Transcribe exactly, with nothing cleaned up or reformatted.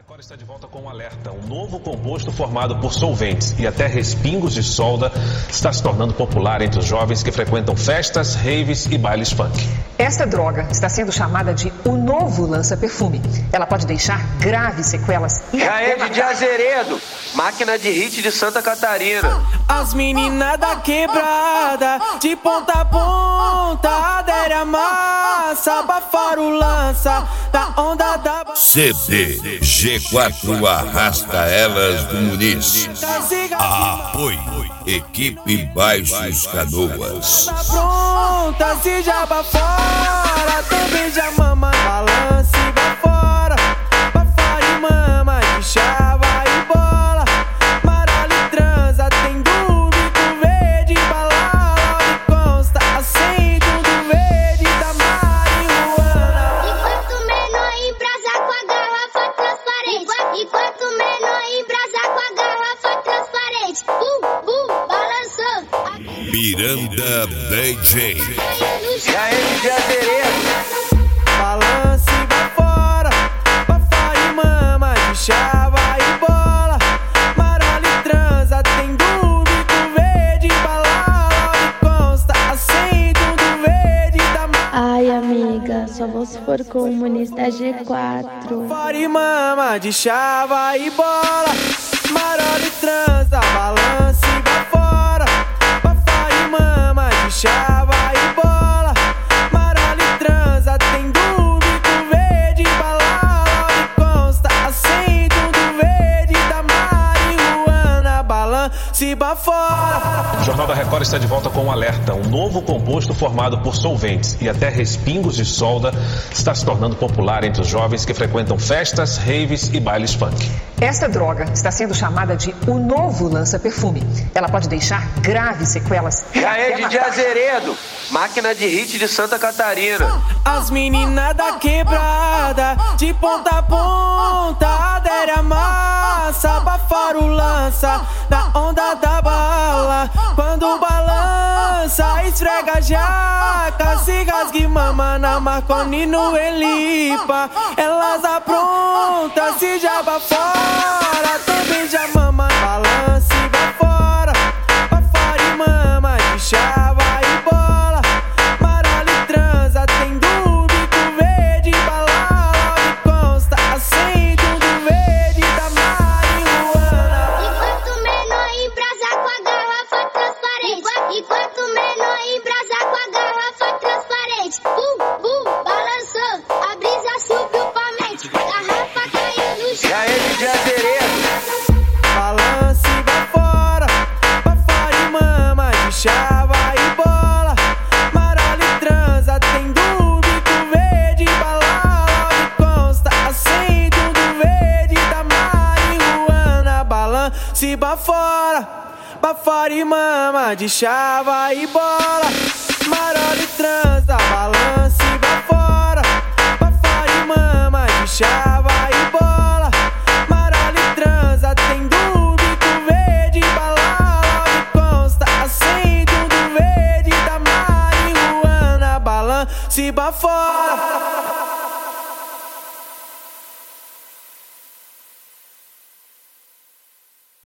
Record está de volta com um alerta. Um novo composto formado por solventes e até respingos de solda está se tornando popular entre os jovens que frequentam festas, raves e bailes funk. Esta droga está sendo chamada de o novo lança-perfume. Ela pode deixar graves sequelas e Jaed de Azeredo, máquina de hit de Santa Catarina. As meninas da quebrada, de ponta a ponta, adere a massa, abafar o lança, da onda da... C D G quatro arrasta elas do Muniz. Apoio Equipe Baixos Canoas. Pronta, se já abafora, também já mama, balance e vai fora. Bafora e mama, de chava e bola. Maralho e transa, tem dúvida, verde, balala. Me consta, acende do verde da marihuana. Enquanto menor embrasa com a garrafa transparente. Enquanto menor embrasa com a garrafa transparente. Uh, uh, balançou. Miranda D J. Jaed de Azeredo. Balance e vai fora. Bafora e mama, de chava e bola. Maralho e transa, tem dúvida, verde, balala. Me consta, acende do verde da marihuana. Ai, amiga, só vou se for comunista G quatro. Fora e mama, de chava e bola. Marolho e transa, balance e vai fora. Bafora e mama, de chava e bola. Marolho e transa, tem dúvida, verde, balala. Me consta, acende do verde da marihuana. Balance e vai fora. O Jornal da Record está de volta com um alerta. Um novo composto formado por solventes e até respingos de solda está se tornando popular entre os jovens que frequentam festas, raves e bailes funk. Esta droga está sendo chamada de o novo lança-perfume. Ela pode deixar graves sequelas e até Jaed de matar. Azeredo, máquina de hit de Santa Catarina. As meninas da quebrada, de ponta a ponta, adere a massa, abafar o lança, da onda da bala. Quando balança, esfrega a jaca, se rasga e mama na Marconi no Elipa. Elas aprontam, se já abafora, também já mama, balance e vai fora. Bafora e mama, de chava e bola. Maralho e transa, tem dúvida, verde, balala. Me consta, acende do verde da marihuana. Enquanto menor embrasa com a garrafa transparente. Enquanto menor embrasa com a garrafa transparente. Uh, uh, balançou. A brisa subiu pra mente. Garrafa caiu no chão. Jaed de Azeredo. Balance e vai fora. Bafora e mama, de chava e bola. Maralho e transa, tem dúvida, verde, balala. Me consta, acende do verde da marihuana. Balance e vai fora. Bafora e mama, de chava e bola. Marolho e transa, balance e vai fora. Bafora e mama, de chava e bola. Marolho e transa, tem dúvida, verde, balala. Me consta, acende do verde da marihuana. Balance e vai fora.